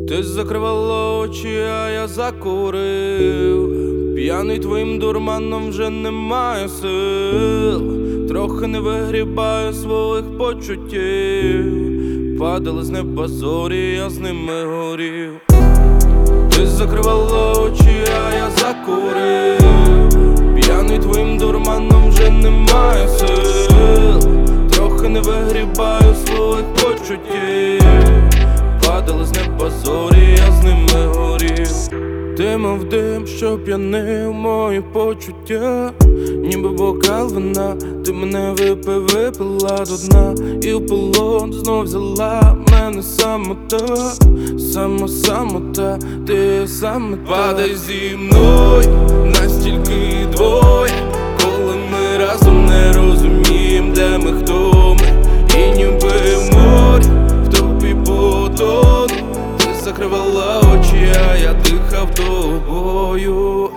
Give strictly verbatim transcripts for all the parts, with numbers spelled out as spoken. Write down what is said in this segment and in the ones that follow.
Ти закривала очі, а я закурив. П'яний твоїм дурманом вже немає сил. Трохи не вигрібаю своїх почуттів. Падали з неба зорі, я з ними горів. Ти закривала очі, а я закурив. П'яний твоїм дурманом вже немає сил. Трохи не вигрібаю своїх почуттів. Падали з неба зорі, я з ними горів. Ти мов дим, що п'янив мої почуття, ніби бокал вина. Ти мене випив, випила до дна, і в полон знов взяла мене самота. Сама самота, ти саме та. Падай зі мною, нас тільки двоє. Коли ми разом не розумієм, де ми, хто ми. І ніби в морі, в тобі потону. Ти закривала очі, а я дихав тобою.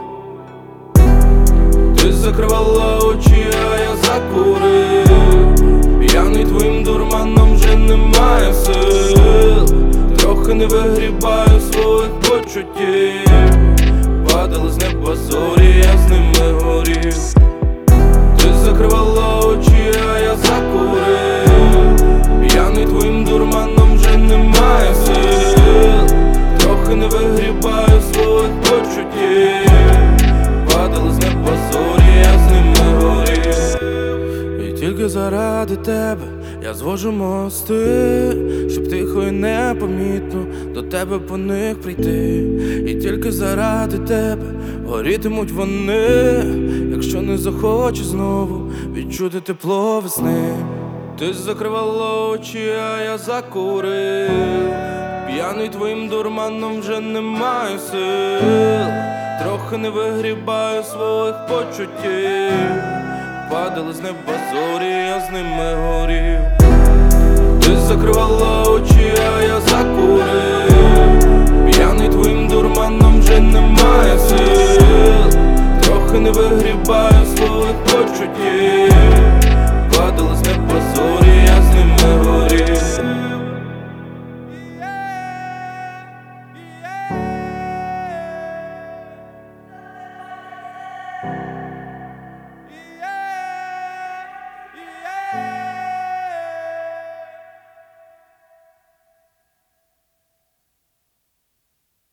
Ти закривала очі, а я закурив. П'яний твоїм дурманом вже немає сил. Трохи не вигрібаю своїх почуттів. Падали з неба зорі, я з ними горів. Ти закривала очі, а я закурив. П'яний твоїм дурманом вже немає сил. Трохи не вигрібаю своїх почуттів. Падали з неба зорі, я з ними горів. І тільки заради тебе я звожу мости, щоб тихо і непомітно до тебе по них прийти. І тільки заради тебе горітимуть вони, якщо не захочеш знову відчути тепло весни. Ти закривала очі, а я закурив. П'яний твоїм дурманом вже немає сил. Трохи не вигрібаю своїх почуттів. Падали з неба зорі, я з ними горів. Ти закривала очі, а я закурив. П'яний твоїм дурманом вже немає сил. Трохи не вигрібаю своїх почуттів.